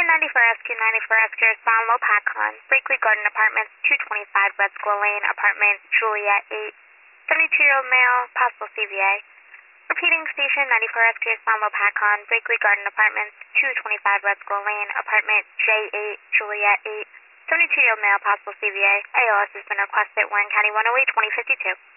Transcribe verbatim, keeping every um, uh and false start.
ninety-four S Q ninety-four Oscar, San Lopakon, Brakely Garden Apartments, two twenty-five Red Squirrel Lane, Apartment Juliet eight, seventy-two-year-old male, possible C V A. Repeating station ninety-four S Q San Lopakon, Brakely Garden Apartments, two twenty-five Red Squirrel Lane, Apartment J eight, Juliet eight, seventy-two-year-old male, possible C V A. A L S has been requested, Warren County one oh eight, twenty fifty-two.